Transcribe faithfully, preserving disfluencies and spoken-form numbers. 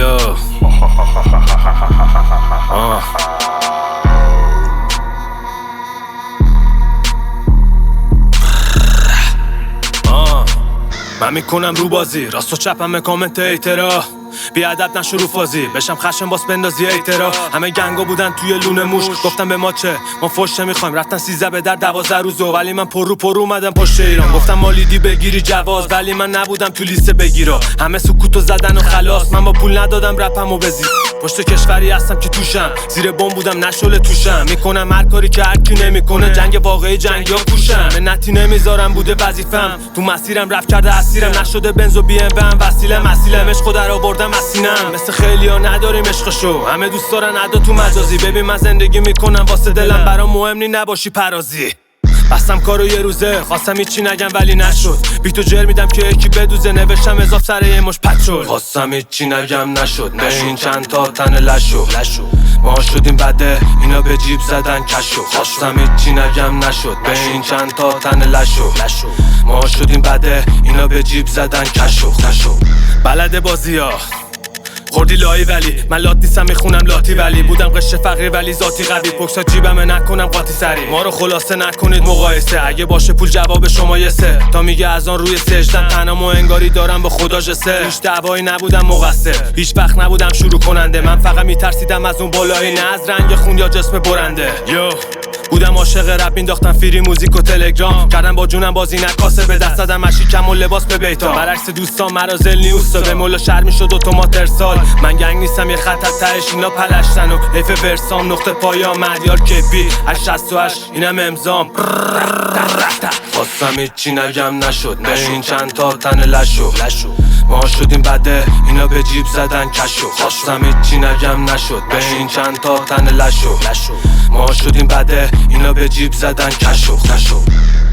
یا آه آه من میکنم رو بازی راست و چپم کامنت ایترا بیادب نشو رو فازی بشم خشم باس بندازی ایترا همه گنگا بودن توی لونه موش گفتم به ما چه ما فوش نمیخوایم رفتن سیزده به در دوازده روزو ولی من پر رو پر اومدم پشت ایران گفتم مالیدی بگیری جواز ولی من نبودم تو لیست بگیرا همه سکوتو زدن و خلاص من با پول ندادم رپمو بزی پشت کشوری هستم که توشم زیر بم بودم نشله توشم میکنم هر کاری که هر کی نمیکنه جنگ واقعی جنگ یا کوشم منتی نمیذارم بوده وظیفم تو مسیرم رفت کرده اسیرم نشده بنز و بی ام و وسیله مسیلم عشقو در آوردم مسینم مثل خیلیا نداریم عشقشو همه دوست دارن ادا تو مجازی ببین من زندگی میکنم واسه دلم برام مهم نی نباشی پرازی بستم کارو یه روزه خواستم هیچی نگم ولی نشد بیتو جر میدم که یکی بدوزه نوشتم اضاف سر یه مش پد شد خواستم هیچی نگم نشد به این چند تا تن لشو ما شدیم بده اینا به جیب زدن کشو خواستم هیچی نگم نشد به این چند تا تن لشو ما شدیم بده اینا به جیب زدن کشو بلد بازی ها خوردی لایی ولی من لات نیستم میخونم لاتی ولی بودم قشر فقیر ولی ذاتی قوی پکسا جیبمه نکنم قاطی سری ما رو خلاصه نکنید مقایسه اگه باشه پول جواب شما یه سه تا میگه از آن روی سجدم تنم و انگاری دارم با خدا جسه هیچ دعوایی نبودم مقصر هیچ وقت نبودم شروع کننده من فقط میترسیدم از اون بالایی نه از رنگ خون یا جسم برنده یو بودم عاشق رپ مینداختم فری موزیک و تلگرام کردم با جونم بازی نکاسه به دست دادم مشی کم و لباس به بیتا برعکس دوستان مرا زل نیوستا به مولا شهر میشد اتومات ارسال من گنگ نیستم یه خط از تهش اینا پلشتن و حیف ورسام نقطه پایان مدیار کپی از شصت و هشت اینم امضام خواستم هیچی نگم نشد به این چند تا تن لشو ما شدیم بده اینا به جیب زدن کشو خواستم هیچی نگم نشد به این چند تا تن لشو ما شدیم بده اینا به جیب زدن کشو